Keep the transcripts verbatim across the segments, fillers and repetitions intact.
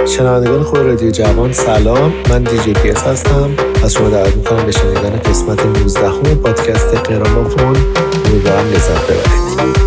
شنوندگان خوب رادیو جوان سلام، من دیجی پی اس هستم. از شما دعوت میکنم به شنیدن قسمت نوزدهم پادکست گرامافون. امیدوارم لذت ببرید.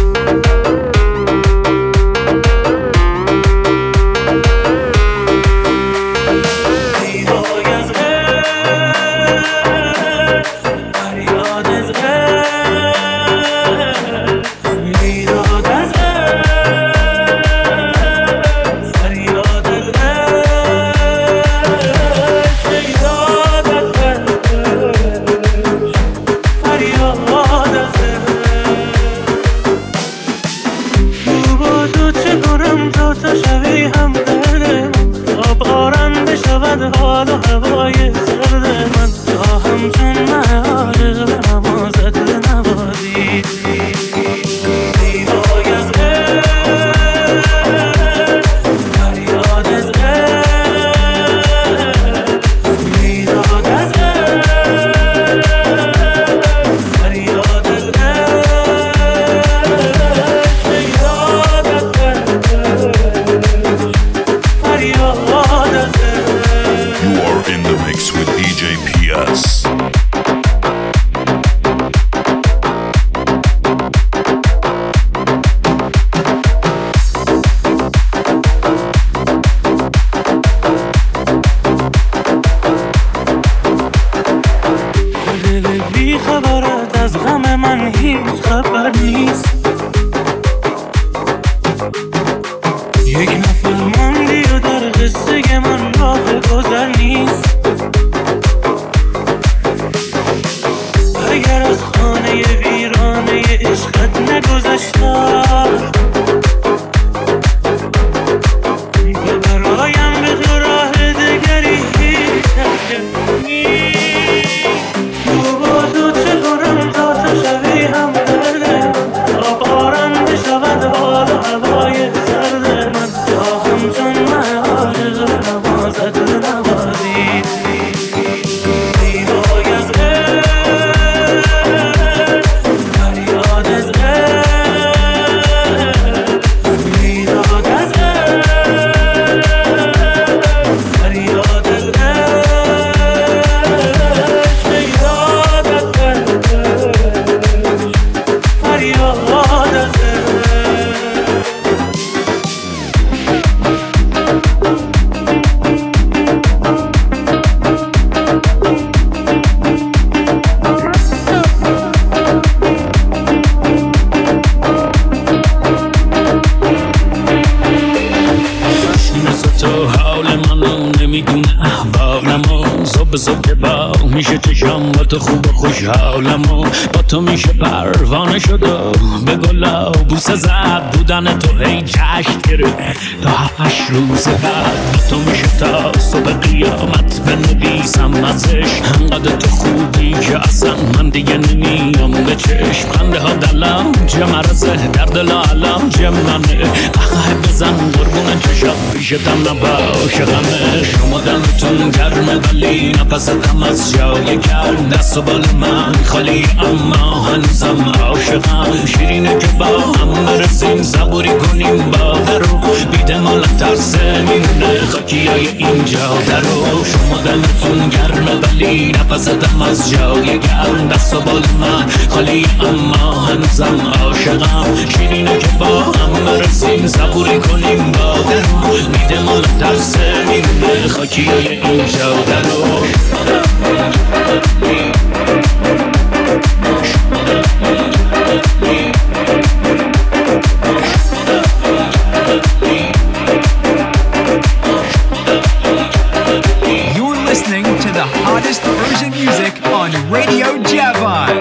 تو میشه پروانه شد و به گلا بوسه زد بودن تو هی جشن گرفت تا هشت روز بعد تو میشه تا صبح قیامت بنویسم ازش انقدر تو خوبی که اصلا من دیگه نمیام به چشم خنده ها دلانج مرزه در دل علانج منه قهقه بزن قربون چشم پیشتم نباشه غمه شما دلتون گرمه ولی نفستم از جای گرم دست و بال من خالی اما هنوزم عاشقم شیرینه که با هم برسیم صبوری کنیم با درو بیده مال ترسه میمونه خاکی های اینجا درو شما دلتون گرمه ولی نفستم از جای گرم دست و بال من خالی اما هنوزم عاشقم شیرینه که با هم برسیم صبوری کنیم با درو بیده مال ترسه میمونه خاکی های اینجا درو You're listening to the hottest Persian music on Radio Javan.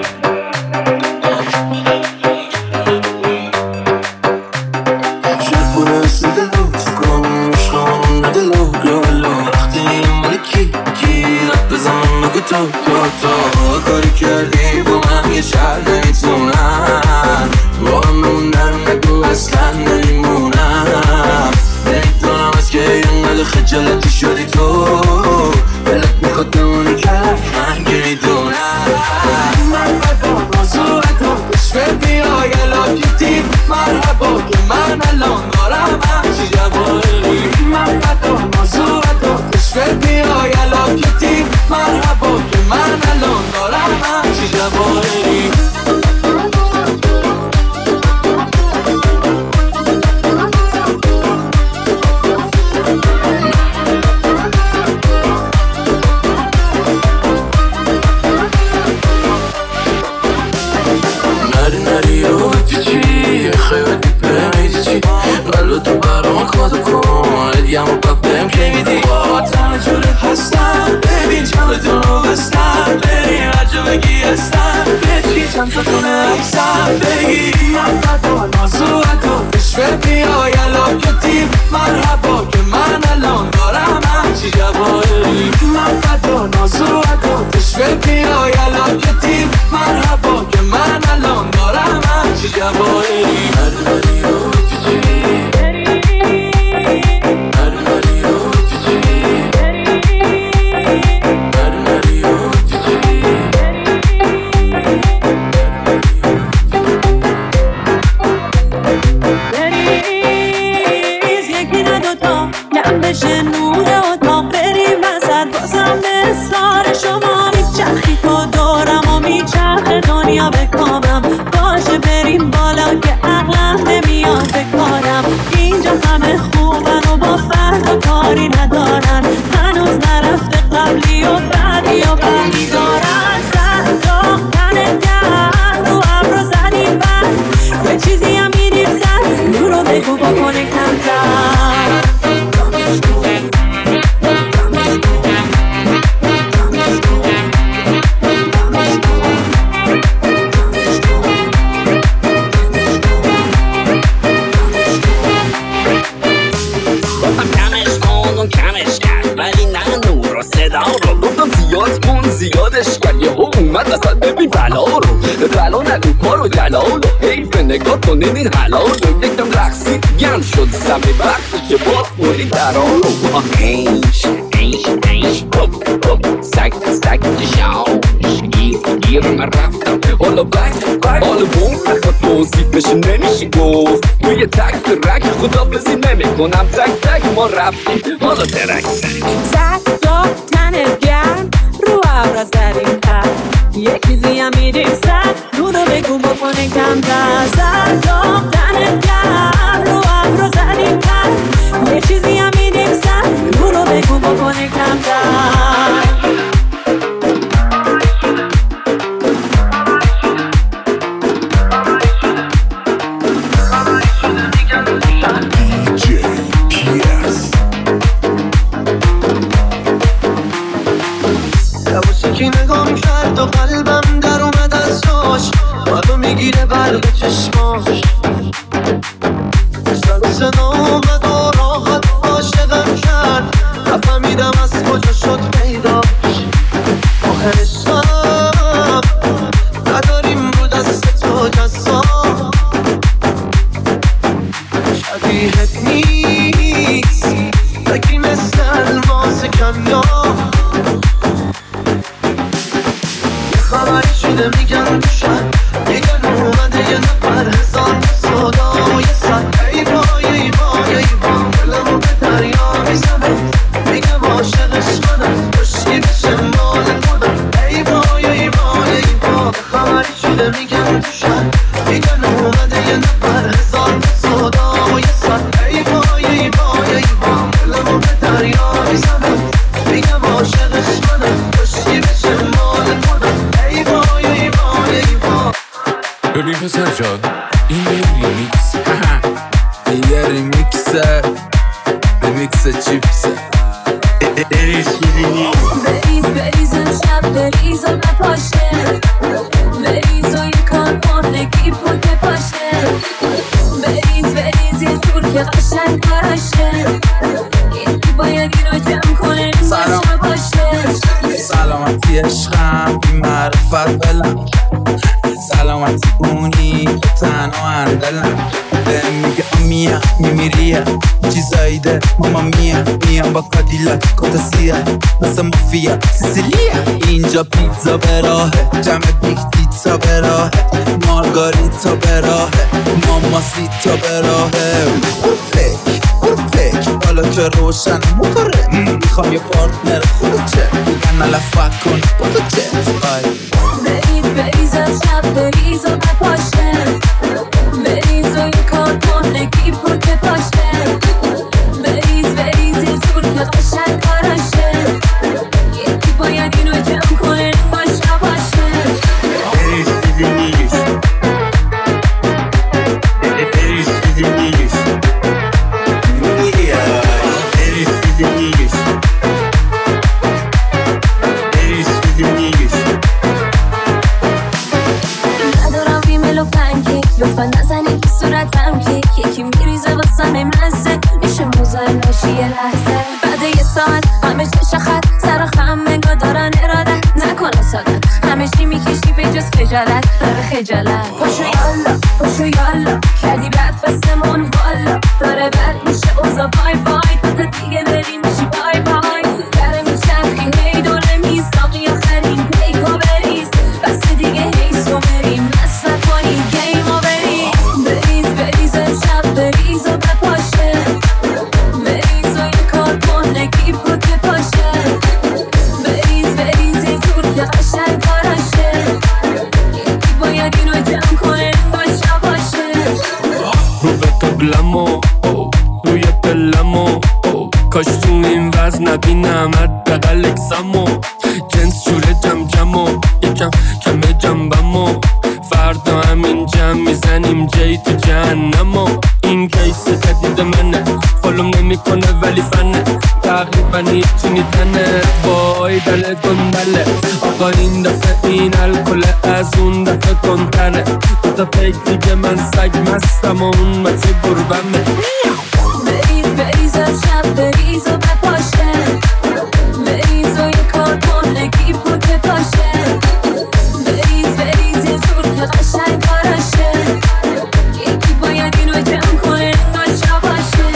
کاری کردی با من یه شهر نمیتونم با هم موندن نگو اصلا نمیمونم نمیدونم از که اینقدر خجالتی شدی تو دلت میخواد بمونی که من که میدونم مرحبا بازو تو کشف بیای الاکیتی مرحبا که من الان دارم همچی جواری مرحبا بگم و با بهم که میدی با تنه جوره هستم ببین چندتون رو بستم بری هرجا بگی هستم بچی چند تا تونه عکسم بگی من فدا نازو تو عشق بیای الان که تیم مرحبا که من الان دارم همچی جوایی من فدا نازو تو عشق بیای الان که تیم مرحبا که من الان دارم همچی جوایی بشه نور اتاق بریم وسط بازم به اصرار شما میچرخی تو دورم و میچرخه دنیا بکامم باشه بریم بالا که عقلم نمیاد بکارم اینجا همه خوبن و با فرد و کاری ندارن هنوز نرفته قبلی و بعدی و بعدی دارن سر تنت گرد رو ابرو زدیم بر یه چیزی هم میدیم سر نورو بگو بکنه کمتر زیادش کرد یه ها اومد اصلا ببین بلا رو بلا نگو کارو دلالو حیف نگاه کنین این حلالو یکم رقصی گم شد سمه وقتی که با خوری درالو ایش ایش ایش هپ هپ سک سک جاوش گیر گیر من رفتم حالا بک بک حالا بوم نخواد موزیف بشه نمیشه گفت توی تک ترک خدا بزی نمی کنم تک تک ما رفتیم حالا ترک تک زد داد تنت گرم رو ابرا زدیم پر یه چیزی هم میدیم سر نورو بگو بکنه کمتر زد داد تنت گرم رو ابرا زدیم پر یه چیزی هم میدیم سر نورو بگو بکنه کمتر نگام کرد و قلبم در اومد از جاش منو میگیره برق چشماش سر صدا اومد و راحت عاشقم کرد نفهمیدم از کجا شد پیداش آخرش هم نداریم رو دست تو جذاب شبیهت نیست بگی مثل الماس کمیاب خبری شده میگن دوشن میگن اومده یه نفر هزار صدا و یه صد ای وای ای وای ای وای دلمو به دریا میزنه میگم عاشقش منم خوشی بشه مال خودم ای وای ای وای ای وای خبری شده میگن دوشن میگن اومده یه نفر هزار صدا و یه صد ای وای ای وای ای وای دلمو به دریا میزنه میگم عاشقش منم خوشی بشه مال خودم ببین پسر جان این یه ریمیکس این یه ریمیکسه ریمیکس چیپسه بریز بریز امشب بریز و نپاشه بریز و یه کار کنه گیب و بپاشه بریز بریز یه جور که قشنگ کاراشه یکی باید اینو جمع کنه نشه باشه سلامتی عشقم بی معرفت بلم سلامتی اونی که تنها اندلم بهم میگه آمیا میمیریه چیزایی ده ماما میا میام با کادیلاک کتاسیه مثل مافیا سیسیلیه اینجا پیتزا به راهه جمع بیگ پیتزا به راهه مارگاریتا به راهه ماماسیتا به راهه پرفک پرفک حالا که روشن موتوره میخوام یه پارتنر خودچه میگن نلفت کن بازو چه بریز بریز از شب بریز و نپاشه بریز و یه کار کنه گیب و بپاشه بریز بریز یه جور که قشنگ کاراشه یکی باید اینو جمع کنه باشه باشه بریز چیزی نیست بریز چیزی نیست قسم مزه میشه مزاحم باشی یه لحظه. بعد یه ساعت همه چه خط سر خم منگاه دارن ارادت نکنه سادت، همه چی میکشی به جز خجالت. داره خجالت پاشو یالا پاشو یالا کردی بعد فستمون والا، داره بر میشه اوزا بای بای تا دیگه بریم میشی بای بای. داره میچرخی هی دوره میساقی آخرین پیکو بریز، بس دیگه هی سو بریم بس نکنی گیمو بریم. بریز بریز امشب بریز و بپاشه، بریز و یه کار کن نگی پوت پاشه. بریز بریز یه جور که قشنگ کاراشه، یکی باید اینو جمع کنه باشه باشه. رو به قبلمو روی پلمو، کاش تو این وزن نبینم حداقل اکسمو. جنس جوره جم جمو یکم کمه جنبمو، فردا همین جمع میزنیم جای تو جهنمو. این کیس جدید منه فالوم نمی کنه ولی فنه، تقریبا هیچی نیتنه وای دل گندله. آقا این دفعه این الکل از اون دفعه کنتره، دوتا پیک دیگه من سگ مستم و اون مچه گربمه. بریز بریز امشب بریز و بپاشه، بریز و یه کار کن نگی پوت پاشه. بریز بریز یه جور که قشنگ کاراشه، یکی باید اینو جمع کنه ناشا باشه.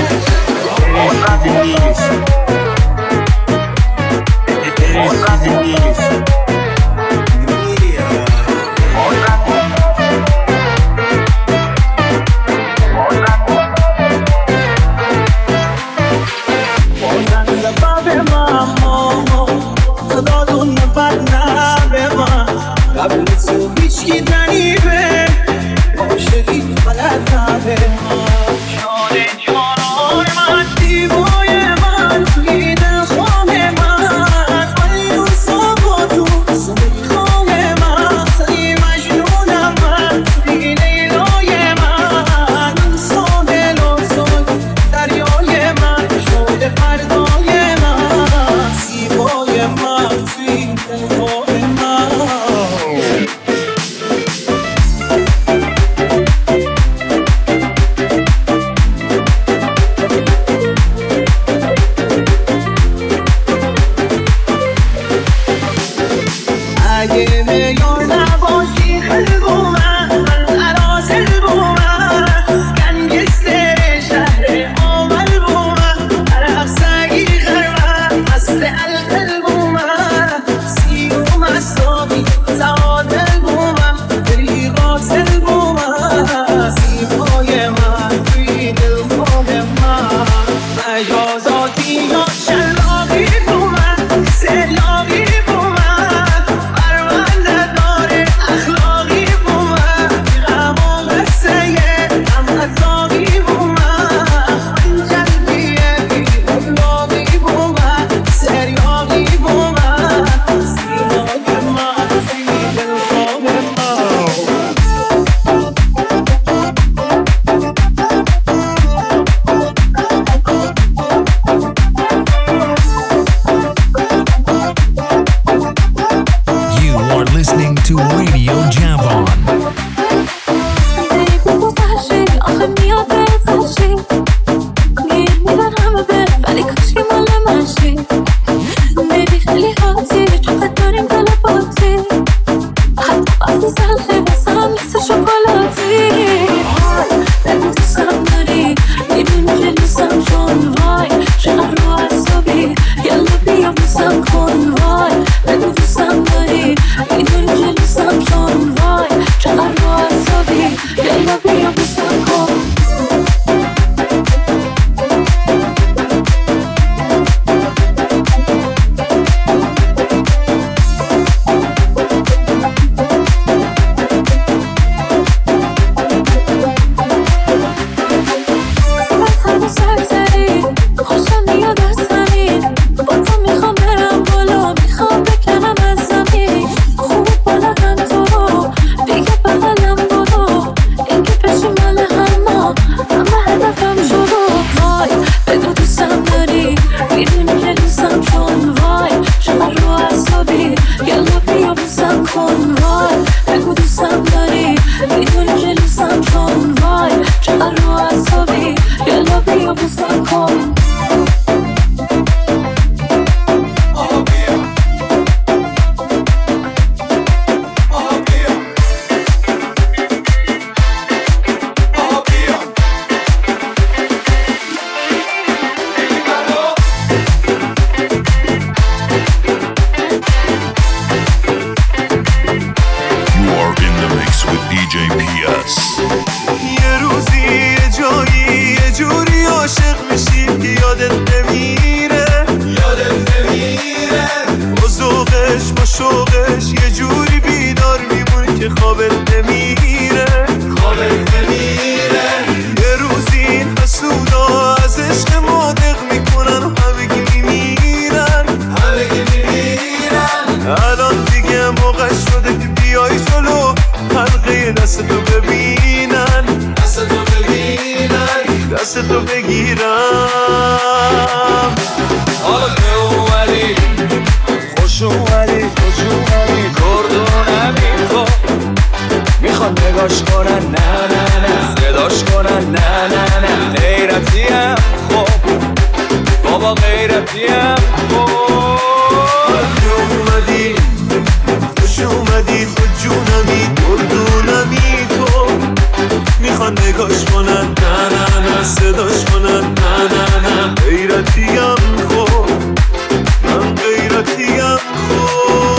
تو بگیرم. حالا که اومدی خوش اومدی خوش اومدی کردونمی تو میخوان نگاش کنن نه نه نه صداش کنن نه نه نه غیرتیم خب بابا غیرتیم خب که اومدی خوش اومدی خود جونمی کردونمی تو میخوان نگاش کنن نه نه نه صداش کنن نه نه نه غیرتیم خب من غیرتیم خب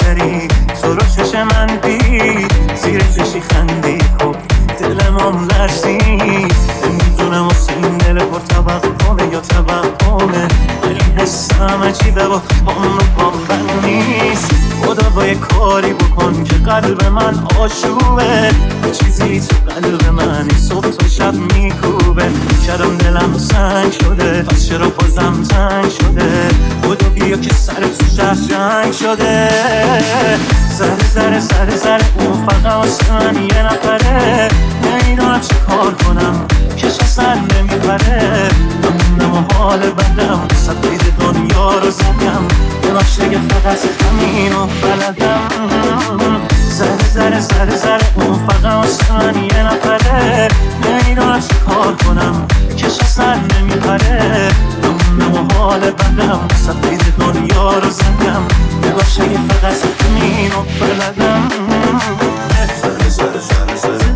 بری تو رو چش من دید زیر چشی خندی خب دلم لرزی نمیدونم واسه این دل پر توقعه یا توقعه ولی حسم عجیبه و پام رو پام بند نیست خدا با یه کاری بکن که قلب من آشوبه چیزی تو قلب من صبح تا شب میکوبه کردم دلم سنگ شده پس چرا بازم تنگ شده خدا بیا که سر تو شهر جنگ شده زره زره زره زره اون فقط واسه من یه نفره نمیدونم چه کار کنم کش اصلا نمیبره بمونم و حال بدم صد قید دنیا رو زدم یه باشه که فقط همین و بلدم زره زره زره زره اون فقط واسه من یه نفره نمیدونم چه کار کنم کش اصلا نمیبره بمونم و حال بدم صد قید دنیا رو زدم یه باشه که فقط همین و بلدم زره زره زره زره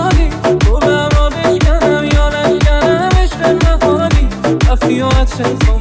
Feel